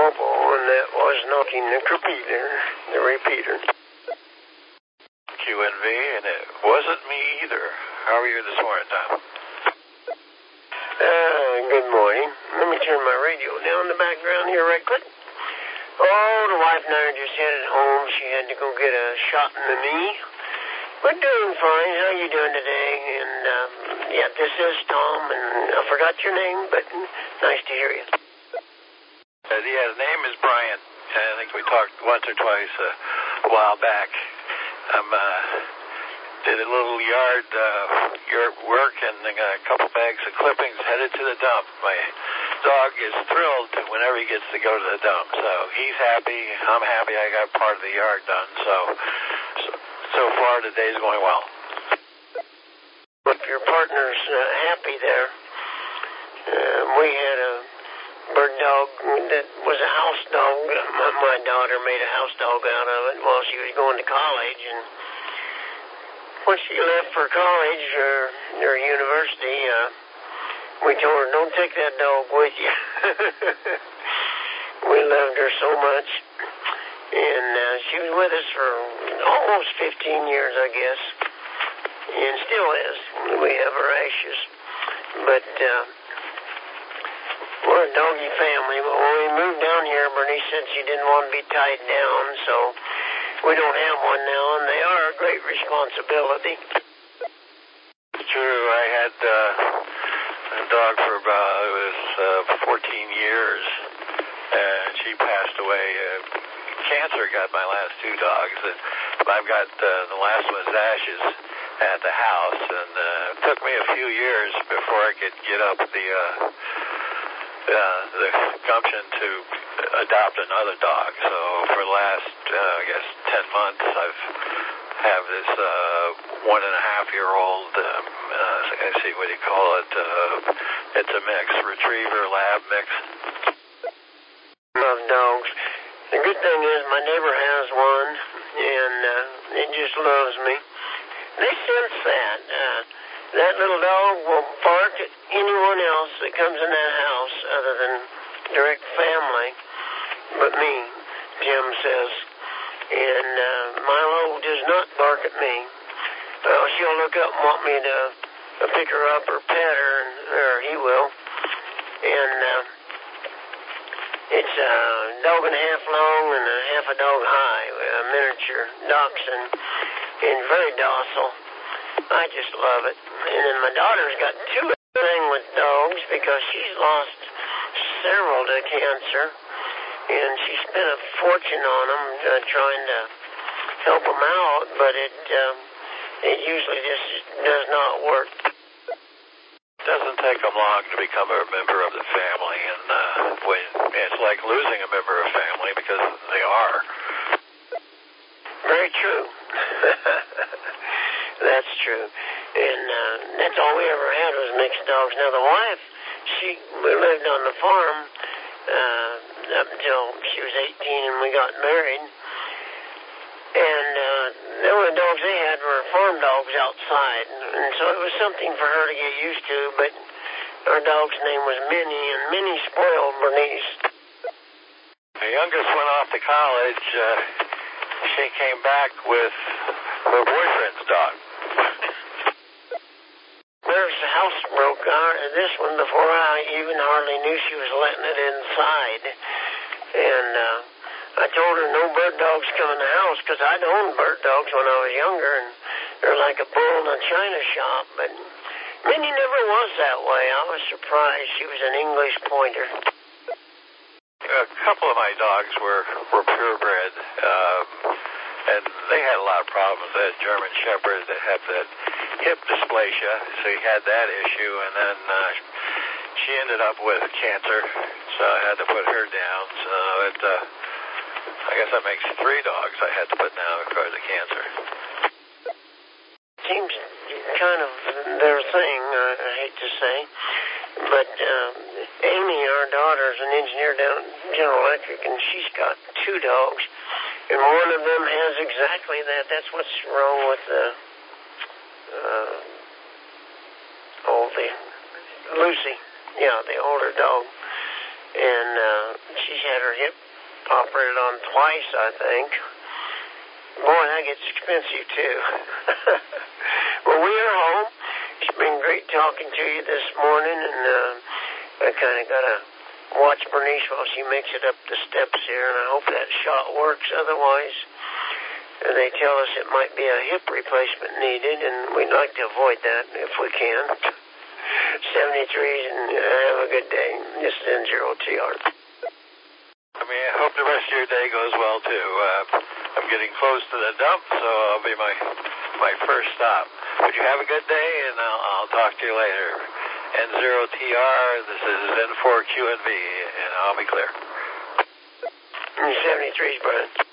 Bobo, and that was not in the repeater. QNV, and it wasn't me either. How are you this morning, Tom? Good morning. Let me turn my radio down in the background here right quick. Oh, the wife and I are just headed home. She had to go get a shot in the knee. But doing fine. How you doing today? And, yeah, this is Tom, and I forgot your name, but nice to hear you. Yeah, his name is Brian. I think we talked once or twice a while back. Did a little yard work and got a couple bags of clippings headed to the dump. My dog is thrilled whenever he gets to go to the dump. So he's happy. I'm happy I got part of the yard done. So far the day's going well. If your partner's happy there, we had a bird dog that was a house dog. My daughter made a house dog out of it while she was going to college, and when she left for college or university, we told her, don't take that dog with you. We loved her so much, and she was with us for almost 15 years, I guess, and still is. We have her ashes, but we're a doggy family. But when we moved down here, Bernice said she didn't want to be tied down, so we don't have one now, and they are a great responsibility. It's true. I had a dog for about 14 years, and she passed away. Cancer got my last two dogs. I've got the last one's ashes at the house, and it took me a few years before I could get up the gumption to adopt another dog. So for the last, I guess, 10 months, I've have this 1.5-year-old, I see what you call it, it's a mix, retriever lab mix. Love dogs. The good thing is my neighbor has one, and it just loves me. They sense that. That little dog will bark at anyone else that comes in that house other than direct family, but me, Jim says. And Milo does not bark at me. She'll look up and want me to pick her up or pet her, or he will. And it's a dog and a half long and a half a dog high, a miniature dachshund, and very docile. I just love it. And then my daughter's got two thing with dogs because she's lost several to cancer, and she spent a fortune on them trying to help them out, but it usually just does not work. It doesn't take them long to become a member of the family, and it's like losing a member of family because they are. Very true. That's true. And that's all we ever had was mixed dogs. Now, the wife, we lived on the farm up until she was 18 and we got married. And the only dogs they had were farm dogs outside. And so it was something for her to get used to, but our dog's name was Minnie, and Minnie spoiled Bernice. The youngest went off to college. She came back with her boyfriend's dog. There's the house broke out. This one before I even hardly knew she was letting it inside. And I told her no bird dogs come in the house because I'd owned bird dogs when I was younger, and they're like a bull in a china shop. But Minnie never was that way. I was surprised. She was an English pointer. A couple of my dogs were purebred, and they had a lot of problems. They had German Shepherds that had that hip dysplasia, so he had that issue, and then she ended up with cancer, so I had to put her down. So I guess that makes 3 dogs I had to put down because of cancer. Seems kind of their thing, I hate to say. But Amy, our daughter, is an engineer down at General Electric, and she's got 2 dogs. And one of them has exactly that. That's what's wrong with the Lucy. Yeah, the older dog. and she's had her hip operated on twice, I think. Boy, that gets expensive, too. Well, we are home. It's been great talking to you this morning, and I kind of got to watch Bernice while she makes it up the steps here, and I hope that shot works. Otherwise, they tell us it might be a hip replacement needed, and we'd like to avoid that if we can. 73, and have a good day. This is N0TR. I mean, I hope the rest of your day goes well, too. I'm getting close to the dump, so I'll be my first stop. But you have a good day, and I'll talk to you later. N0TR, this is N4QNV, and I'll be clear. 73's, Brian.